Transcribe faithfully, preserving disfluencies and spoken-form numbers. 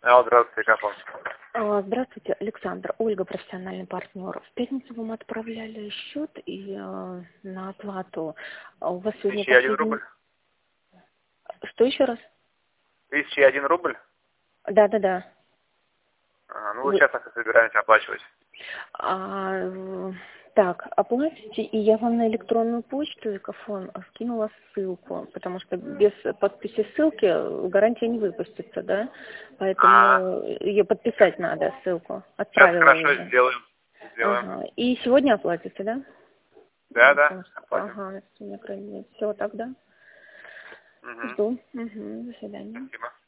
Алло, здравствуйте, как вам? А, Здравствуйте, Александр, Ольга, профессиональный партнер. В пятницу вам отправляли счет и э, на оплату. А у вас сегодня Тысяча один последний... рубль? Что еще раз? Тысяча один рубль? Да, да, да. А, ну, вот Вы... сейчас мы собираемся оплачивать. А, э, так, оплатите, и я вам на электронную почту Экофон скинула ссылку, потому что без подписи ссылки гарантия не выпустится, да? А, Поэтому ее подписать надо, ссылку. сейчас Отправила хорошо уже. сделаем. Сделаем. Ага. И сегодня оплатите, да? Да, Ну, да, потому что, оплатим. ага, на крайней мере. Все, тогда. Угу. Жду. Угу, до свидания. Спасибо.